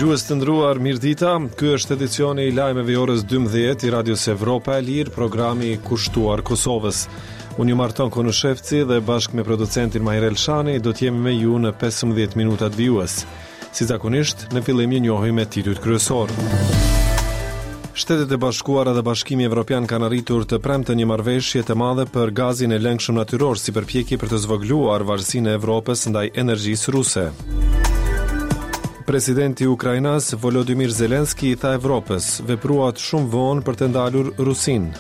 Dëgjues të nderuar, mirëdita. Ky është edicioni i lajmeve i orës 12 i Radios Evropa e Lirë, programi kushtuar Kosovës. Unë ju marton Konushevci dhe bashkë me producentin Majrel Shani do t'jemi me ju në 15 minutat vijues. Si zakonisht, në fillim ju njohim me titujt kryesor. Shtetet e Bashkuara dhe Bashkimi Evropian kanë arritur të premte një marrëveshje të madhe për gazin e lëngshëm natyror si përpjekje për të zvogëluar varësinë e Evropës ndaj energjisë ruse. Presidenti i Ukrainas, Volodymyr Zelenski, i tha Evropës, vepruat shumë vonë për të ndalur Rusinë.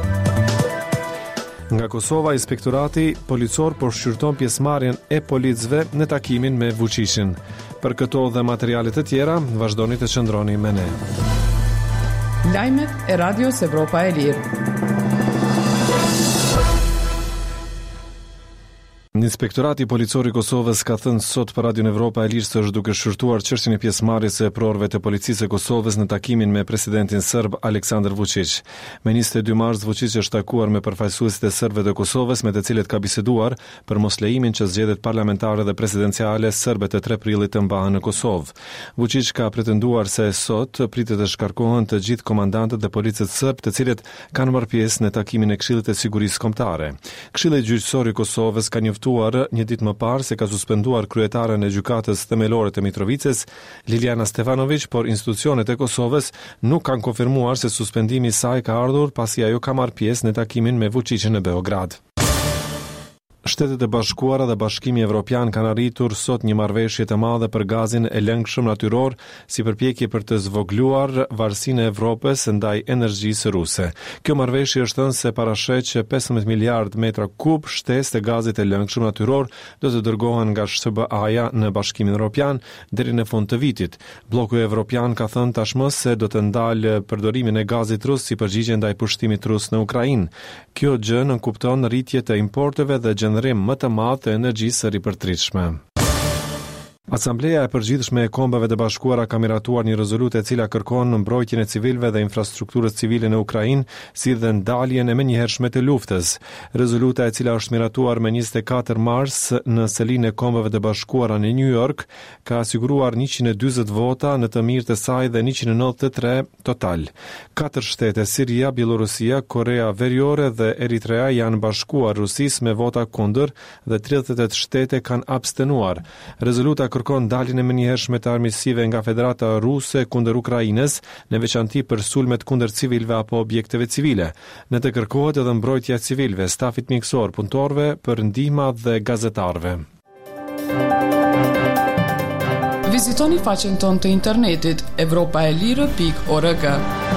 Nga Kosova, inspektorati policor po shqyrton pjesëmarrjen e policëve në takimin me Vučićin. Për këto dhe materialet të tjera, vazhdoni të qëndroni me ne. Lajmet e Radios Evropa e Lirë. Inspektorati policor i Kosovës ka thënë sot për Radion Evropa e Lirë se është duke shqyrtuar çështjen e pjesëmarrjes së prorëve të policisë së Kosovës në takimin me presidentin serb Aleksandar Vučić. Me 22 mars Vučić është takuar me përfaqësuesit e serbëve të Kosovës, me të cilët ka biseduar për moslejimin që zgjedhjet parlamentare dhe presidenciale serbe të 3 prillit të mbahen në Kosovë. Vučić ka pretenduar se sot pritet të shkarkohen të gjithë komandantët e policës serb, të cilët kanë marrë pjesë në takimin e Këshillit të Sigurisë Kombëtare. Këshilli Gjyqësor i Kosovës ka njoftuar një ditë më parë se ka suspenduar kryetaren e gjykatës themelore të Mitrovicës, Liliana Stefanović, por institucionet e Kosovës nuk kanë konfirmuar se suspendimi i saj ka ardhur pasi ajo ka marrë pjesë në takimin me Vučićin në Beograd. Shtetet e Bashkuara dhe Bashkimi Evropian kanë arritur sot një marrëveshje të madhe për gazin e lëngshëm natyror si përpjekje për të zvogëluar varësinë e Evropës ndaj energjisë ruse. Kjo marrëveshje është thënë se parasheh që 15 miliard metra kub shtesë të gazit e lëngshëm natyror do të dërgohen nga SBA-ja në Bashkimin Evropian deri në fund të vitit. Bloku Evropian ka thënë tashmë se do të ndalë përdorimin e gazit rus si përgjigje ndaj pushtimit rus në Ukrainë. Kjo gjë nënkupton rritje të importeve dhe generim më të madh të energjisë së ripërtritshme. Asambleja e Përgjithshme e Kombeve të Bashkuara ka miratuar një rezolutë e cila kërkon mbrojtjen e civilëve dhe infrastrukturës civile në Ukrainë, si dhe ndaljen e menjëhershme të luftës. Rezoluta e cila është miratuar me 24 mars në selinë e Kombeve të Bashkuara në New York ka siguruar 140 vota në të mirë të saj dhe 193 total. 4 shtete, Siria, Bielorusia, Korea Veriore dhe Eritrea, janë bashkuar Rusisë me vota kundër dhe 38 shtete kanë abstenuar. Rezoluta kërkon daljen e menjëhershme të armiqësive nga Federata Ruse kundër Ukrainës, në veçanti për sulmet kundër civilëve apo objekteve civile. Në të kërkohet edhe mbrojtja e civilëve, stafit mjekësor, punëtorëve, për ndihma dhe gazetarëve. Vizitoni faqen tonë të internetit evropaelire.org.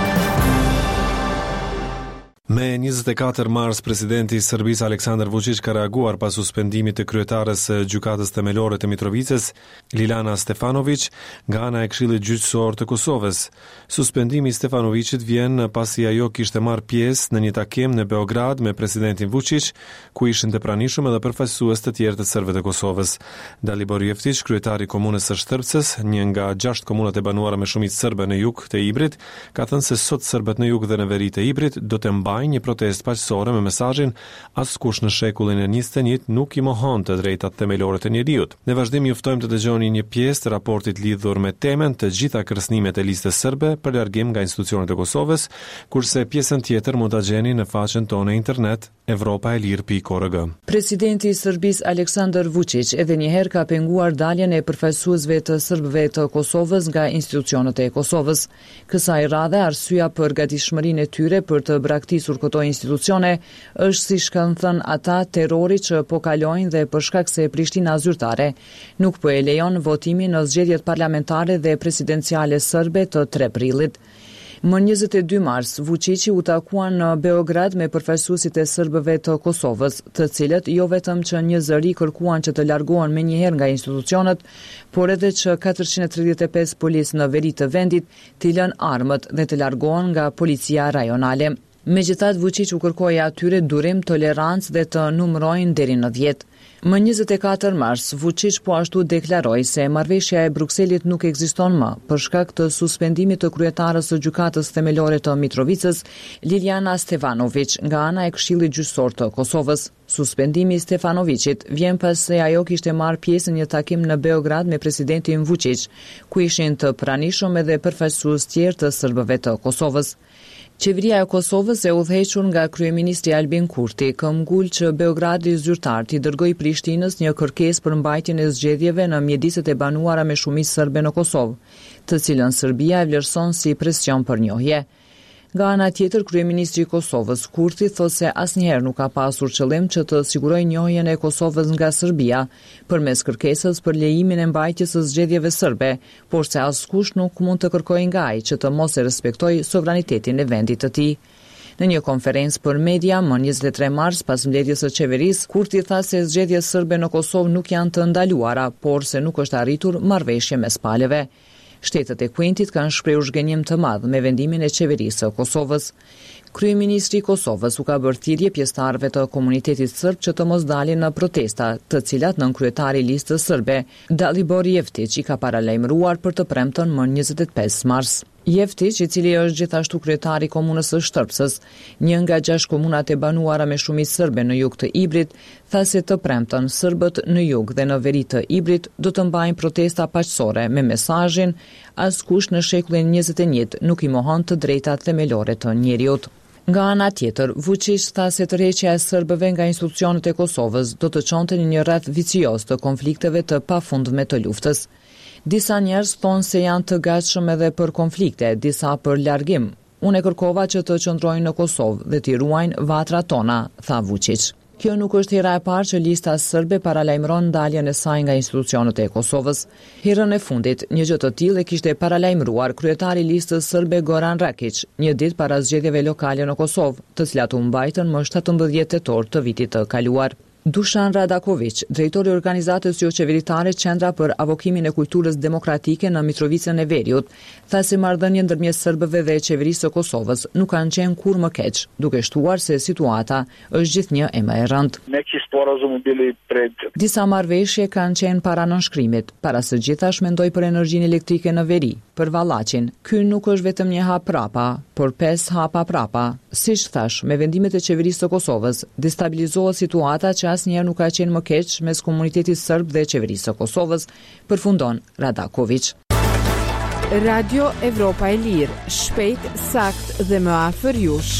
Me 24 mars, presidenti i Serbisë Aleksandar Vučić ka reaguar pas suspendimit të kryetares së gjykatës themelore të Mitrovicës, Liliana Stefanović, nga ana e Këshillit Gjyqësor të Kosovës. Suspendimi i Stefanovićit vjen pasi ajo kishte marrë pjesë në një takim në Beograd me presidentin Vučić, ku ishin të pranishëm edhe përfaqësues të tjerë të serbëve të Kosovës. Dalibor Jeftić, kryetari i komunës së Shtërpsës, një nga 6 komunat e banuara me shumicë serbe në jug të Ibrit, ka thënë se sot serbët në jug dhe në veri të Ibrit do të një protestë paqësore me mesazhin askush në shekullin e 21 nuk i mohon të drejtat themelore të njeriut. Në vazhdim ju ftojmë të dëgjoni një pjesë të raportit lidhur me temën Të gjitha kërcënimet e listës serbe për largim nga institucionet e Kosovës, kurse pjesën tjetër mund ta gjeni në faqen tonë internet evropaelir.org. Presidenti i Serbisë Aleksandar Vučić edhe një herë ka penguar daljen e përfaqësuesve të serbëve të Kosovës nga institucionet e Kosovës. Kësaj radhe arsyeja për gatishmërinë e tyre për të braktisur këto institucione është, siç kanë thënë ata, terrori që po kalojnë dhe për shkak se Prishtina zyrtare nuk po e lejon votimin në zgjedhjet parlamentare dhe presidenciale serbe të 3 prillit. Më 22 mars, Vučići u takuan në Beograd me përfaqësuesit e serbëve të Kosovës, të cilët jo vetëm që një zëri kërkuan që të largohen menjëherë nga institucionet, por edhe që 435 policë në veri të vendit t'i lënë armët dhe të largohen nga policia rajonale. Megjithatë, Vučić u kërkoi atyre durim, tolerancë dhe të numërojnë deri në 10. Më 24 mars, Vučić po ashtu deklaroi se marrëveshja e Brukselit nuk ekziston më për shkak të suspendimit të kryetarës së gjykatës themelore të Mitrovicës, Liliana Stefanović, nga ana e Këshillit Gjyqësor të Kosovës. Suspendimi i Stefanovićit vjen pas se ajo kishte marrë pjesë në një takim në Beograd me presidentin Vučić, ku ishin të pranishëm edhe përfaqësues tjerë të serbëve të Kosovës. Qeveria e Kosovës e udhëhequr nga kryeministri Albin Kurti këmbgul që Beogradi zyrtar t'i dërgoi Prishtinës një kërkesë për mbajtjen e zgjedhjeve në mjediset e banuara me shumicë serbe në Kosovë, të cilën Serbia e vlerëson si presion për njohje. Nga ana tjetër, kryeministri i Kosovës Kurti thotë se asnjëherë nuk ka pasur qëllim që të sigurojë njohjen e Kosovës nga Serbia përmes kërkesës për lejimin e mbajtjes së zgjedhjeve serbe, por se askush nuk mund të kërkojë nga ai që të mos e respektojë sovranitetin e vendit të tij. Në një konferencë për media më 23 mars pas mbledhjes së qeverisë, Kurti tha se zgjedhjet serbe në Kosovë nuk janë të ndaluara, por se nuk është arritur marrëveshje mes palëve. Shtetet e Kuintit kanë shprehur zhgënjim të madh me vendimin e qeverisë së Kosovës. Kryeministri i Kosovës u ka bërë thirrje pjesëtarëve të komunitetit serb që të mos dalin në protesta, të cilat nënkryetari i listës serbe, Dalibor Jeftić, i ka paralajmëruar për të premten më 25 mars. Jeftić, i cili është gjithashtu kryetari i komunës së Shtërpsës, një nga 6 komunat e banuara me shumicë serbe në jug të Ibrit, tha se të premten serbët në jug dhe në veri të Ibrit do të mbajnë protesta paqësore me mesazhin askush në shekullin 21 nuk i mohon të drejtat themelore të njeriut. Nga ana tjetër, Vučić tha se tërheqja e serbëve nga institucionet e Kosovës do të çonte në një rreth vicioz të konflikteve të pafundme të luftës. Disa njerëz thonë se janë të gatshëm edhe për konflikte, disa për largim. Unë e kërkova që të qëndrojnë në Kosovë dhe t'i ruajnë vatrat tona, tha Vučić. Kjo nuk është hera e parë që lista serbe paralajmëron ndaljen e saj nga institucionet e Kosovës. Herën e fundit, një gjë të tillë e kishte paralajmëruar kryetari i listës serbe Goran Rakić, një ditë para zgjedhjeve lokale në Kosovë, të cilat u mbajtën më 17 tetor të vitit të kaluar. Dušan Radaković, drejtori i organizatës jo qeveritare Qendra për avokimin e kulturës demokratike në Mitrovicën e Veriut, tha se marrëdhënia ndërmjet serbëve dhe qeverisë së Kosovës nuk kanë qenë kur më keq, duke shtuar se situata është gjithnjë e më e rëndë. Disa marrëveshje kanë qenë para nënshkrimit, para së gjithash mendoj për energjinë elektrike në veri, për Vallaçin. Ky nuk është vetëm një hap prapa, por 5 hapa prapa. Siç thash, me vendimet e qeverisë së Kosovës, destabilizohet situata që asnjëherë nuk ka qenë më keq mes komunitetit serb dhe qeverisë së Kosovës, përfundon Radaković. Radio Evropa e Lirë, shpejt, sakt dhe më afër jush.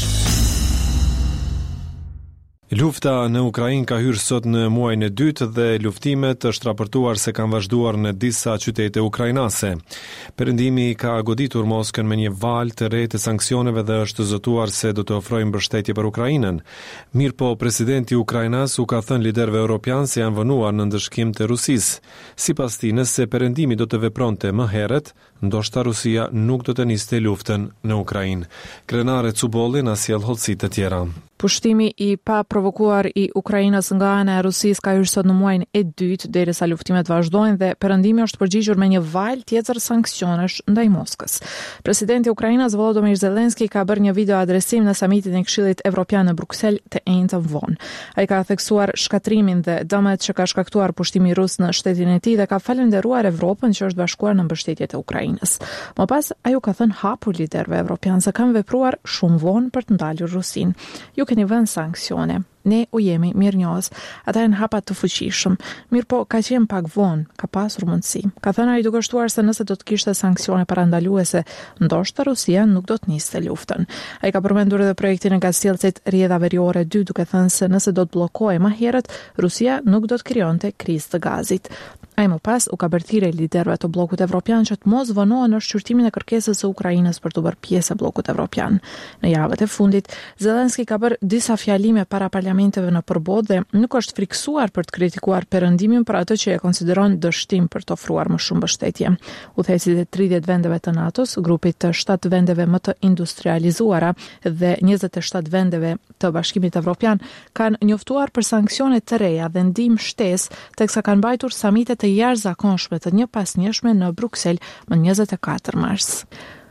Lufta në Ukrainë ka hyrë sot në muajin e dytë dhe luftimet është raportuar se kanë vazhduar në disa qytete ukrainase. Perëndimi ka goditur Moskën me një valë të re të sanksioneve dhe është zotuar se do të ofrojë mbështetje për Ukrainën. Mirpo presidenti i Ukrainës u ka thënë liderëve europian se janë vënuar në ndëshkim të Rusisë. Sipas tij, nëse perëndimi do të vepronte më herët, ndoshta Rusia nuk do të niste luftën në Ukrainë. Krenare Cubolli na sjell hollësi të tjera. Pushtimi i pa provokuar i Ukrainës nga ana e Rusisë ka hyrë sot në muajin e dytë derisa luftimet vazhdojnë dhe perëndimi është përgjigjur me një valë tjetër sanksionesh ndaj Moskës. Presidenti i Ukrainës Volodymyr Zelensky ka bërë një video adresim në samitin e Këshillit Evropian në Bruksel të enjtën vonë. Ai ka theksuar shkatrimin dhe dëmet që ka shkaktuar pushtimi rus në shtetin e tij dhe ka falendëruar Evropën që është bashkuar në mbështetjet e Ukrainës. Më pas ai u ka thënë hapur liderëve evropian se kanë vepruar shumë vonë për të ndalur Rusinë. Ju keni vënë sanksione. Ne u jemi mirënjohës, ata janë hapa të fuqishëm, mirë po ka qenë pak vonë, ka pasur mundësi. Ka thënë ai duke shtuar se nëse do të kishte sanksione parandaluese, ndoshta Rusia nuk do të niste luftën. Ai ka përmendur edhe projektin e gasjellësit Rjedha Veriore 2 duke thënë se nëse do të bllokohej më herët, Rusia nuk do të krijonte krizë të gazit. Ai më pas u ka bërë thirrje liderëve të bllokut evropian që të mos vënohen në shqyrtimin e kërkesës së Ukrainës për të bërë pjesë e bllokut evropian. Në javët e fundit, Zelensky ka bërë disa fjalime para parlamenteve në përbodë dhe nuk është friksuar për të kritikuar perëndimin për atë që e konsideron dështim për të ofruar më shumë mbështetje. Udhëheqësit e 30 vendeve të NATO-s, grupit të 7 vendeve më të industrializuara dhe 27 vendeve të Bashkimit Evropian kanë njoftuar për sanksione të reja dhe ndihmë shtesë, teksa kanë mbajtur samite të jashtëzakonshme të njëpasnjëshme në Bruksel më 24 mars.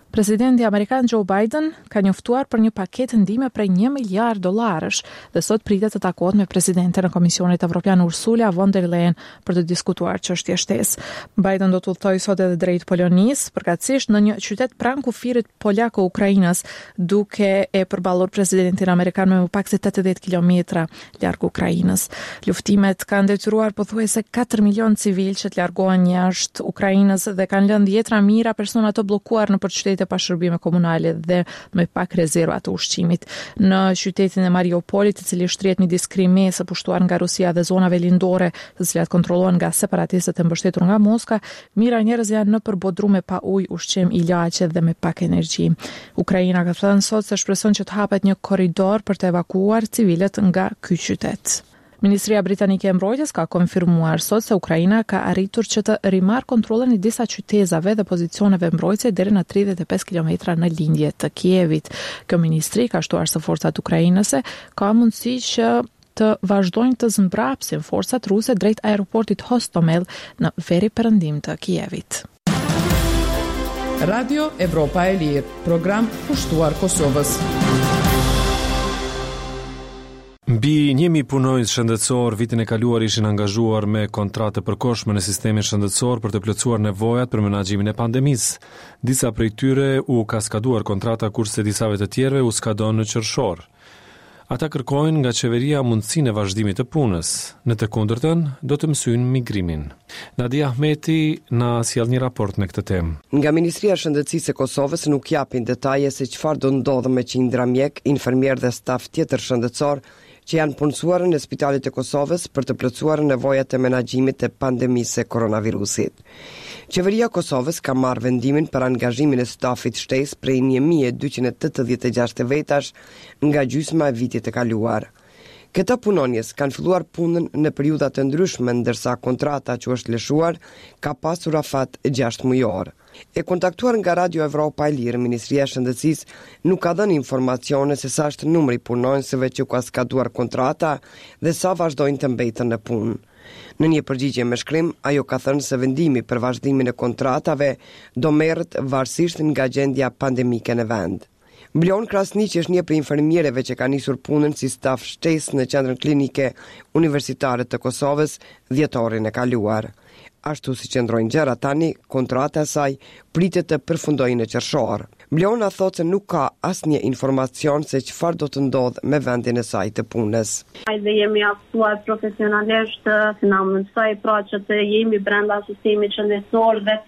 Presidenti Amerikan Joe Biden ka njoftuar për një paketë ndihme prej $1 miliard dhe sot pritet të takohet me presidenten e Komisionit Evropian Ursula von der Leyen për të diskutuar çështje shtesë. Biden do të udhtojë sot edhe drejt Polonisë, përkatësisht në një qytet pranë kufirit polak Ukrainës, duke e përballur presidentin amerikan me më pak se 80 kilometra larg Ukrainës. Luftimet kanë detyruar pothuajse 4 milion civil që të largohen jashtë Ukrainës dhe kanë lënë dhjetra mijëra persona të bllokuar në qytete pa shërbime komunale dhe me pak rezerva të ushqimit. Në qytetin e Mariupolit, i cili shtrihet midis Krimesë së pushtuar nga Rusia dhe zonave lindore, të cilat kontrollohen nga separatistët e mbështetur nga Moska, mijëra njerëz janë në përbodrume pa ujë, ushqim, ilaçe dhe me pak energji. Ukraina ka thënë sot se shpreson që të hapet një korridor për të evakuuar civilët nga ky qytet. Ministria Britanike e Mbrojtjes ka konfirmuar sot se Ukraina ka arritur që të rimarrë kontrollin e disa qytetave dhe pozicioneve mbrojtëse deri në 35 kilometra në lindje të Kievit. Kjo ministri ka shtuar se forcat ukrainase ka mundësi që të vazhdojnë të zmbrapsin forcat ruse drejt aeroportit Hostomel në veri perëndim të Kievit. Radio Evropa e Lirë, program pushtuar Kosovës. Mbi 1000 punonjës shëndetësor vitin e kaluar ishin angazhuar me kontratë të përkohshme në sistemin shëndetësor për të plotësuar nevojat për menaxhimin e pandemisë. Disa prej tyre u kaskaduar kontrata kurse disave të tjerëve u skadon në qershor. Ata kërkojnë nga qeveria mundësinë e vazhdimit të punës. Në të kundërtën, do të mësojnë migrimin. Nadia Ahmeti na sjell një raport me këtë temë. Nga Ministria e Shëndetësisë e Kosovës nuk japin detaje se çfarë do ndodhë me qindra mjek, infermier dhe staf tjetër shëndetësor që janë punësuar në spitalet e Kosovës për të plotësuar nevojat e menaxhimit të pandemisë së koronavirusit. Qeveria e Kosovës ka marrë vendimin për angazhimin e stafit shtesë prej 1286 vetash nga gjysma e vitit të kaluar. Këta punonjes kanë filluar punën në periudha të ndryshme, ndërsa kontrata që është lëshuar ka pasur afat 6 mujor. E kontaktuar nga Radio Evropa e Lirë, Ministria e Shëndetësisë nuk ka dhënë informacione se sa është numri punonjësve që ka skaduar kontrata dhe sa vazhdojnë të mbeten në punë. Në një përgjigje me shkrim, ajo ka thënë se vendimi për vazhdimin e kontratave do merret varësisht nga gjendja pandemike në vend. Blion Krasniq është një prej infermierëve që ka nisur punën si staf shtesë në qendrën klinike universitare të Kosovës dhjetorin e kaluar. Ashtu si qëndrojnë gjërat tani, kontrata e saj pritet të përfundojë në qershor. Bliona thotë se nuk ka asnjë informacion se çfarë do të ndodhë me vendin e saj të punës. Dhe jemi aktuar profesionalisht të na mësoj pra që të jemi brenda sistemit shëndetësor dhe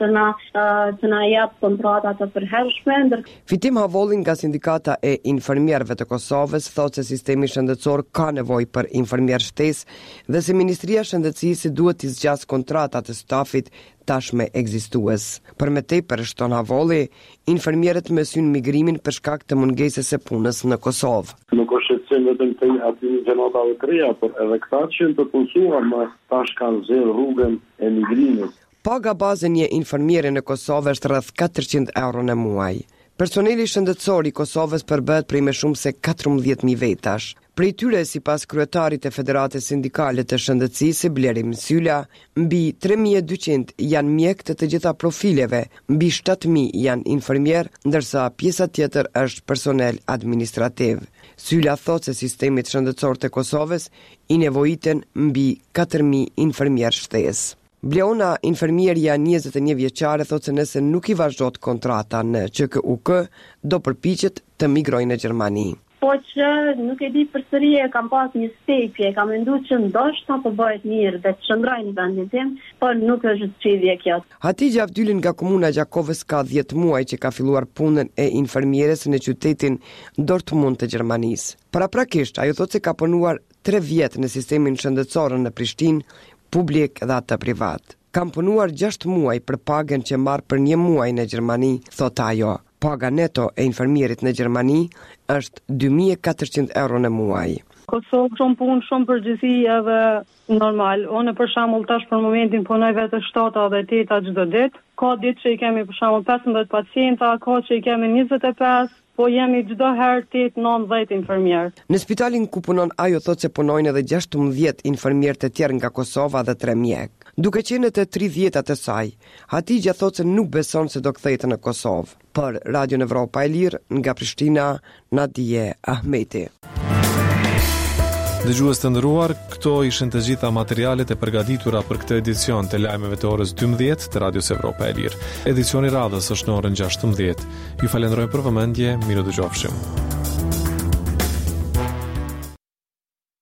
të na jap kontrata të përhershme. Fitim Havolli nga Sindikata e Infermierëve të Kosovës thotë se sistemi shëndetësor ka nevojë për infermier shtesë dhe se Ministria e Shëndetësisë duhet të zgjasë kontratat e stafit tashme ekzistues. Për me tepër, shton Havolli, infermierët mësojnë migrimin për shkak të mungesës së punës në Kosovë. Nuk është shqetësim vetëm të aty në gjenotave të reja, por edhe këta që të punësuar më tash kanë zgjedhur rrugën e migrimit. Paga baze një infermiere në Kosovë është rreth 400 euro në muaj. Personeli shëndetësor i Kosovës përbëhet prej më shumë se 14.000 vetash. Prej tyre, sipas kryetarit e Federatës Sindikale të Shëndetësisë, Bleri Mysyla, mbi 3200 janë mjek të gjitha profileve, mbi 7000 janë infermier, ndërsa pjesa tjetër është personel administrativ. Syla thotë se sistemit shëndetësor të Kosovës i nevojiten mbi 4000 infermier shtesë. Bleona, infermierja 21 vjeçare, thotë se nëse nuk i vazhdot kontrata në QKUK, do përpiqet të migrojë në Gjermani. Po që nuk e di përsëri e kam pas një stepje, kam menduar që ndoshta po bëhet mirë dhe të shndroj në vendin tim, por nuk është çështje kjo. Hatixha Avdylin nga komuna Gjakovës ka 10 muaj që ka filluar punën e infermieres në qytetin Dortmund të Gjermanisë. Paraprakisht, ajo thotë se ka punuar 3 vjet në sistemin shëndetësor në Prishtinë, publik dhe atë privat. Kam punuar 6 muaj për pagën që marr për 1 muaj në Gjermani, thot ajo. Paga neto e infermierit në Gjermani është 2400 euro në muaj. Kosovë shumë punë, shumë përgjithësi edhe normal. Unë për shembull tash për momentin punoj vetë 7 dhe 8 çdo ditë. Ka ditë që i kemi për shembull 15 pacienta, ka që i kemi 25, po jemi çdo herë 8-9 infermier. Në spitalin ku punon ajo thot se punojnë edhe 16 infermierë të tjerë nga Kosova dhe 3 mjek. Duke qenë të 30-at e saj, Hatigja thot se nuk beson se do kthehet në Kosovë. Për Radio Evropa e Lirë, nga Prishtina, Nadije Ahmeti. Dëgjues të nderuar, këto ishin të gjitha materialet e përgatitura për këtë edicion të lajmeve të orës 12 të Radios Evropa e Lirë. Edicioni radhës është në orën 16. Ju falenderoj për vëmendje, miru dëgjofshim.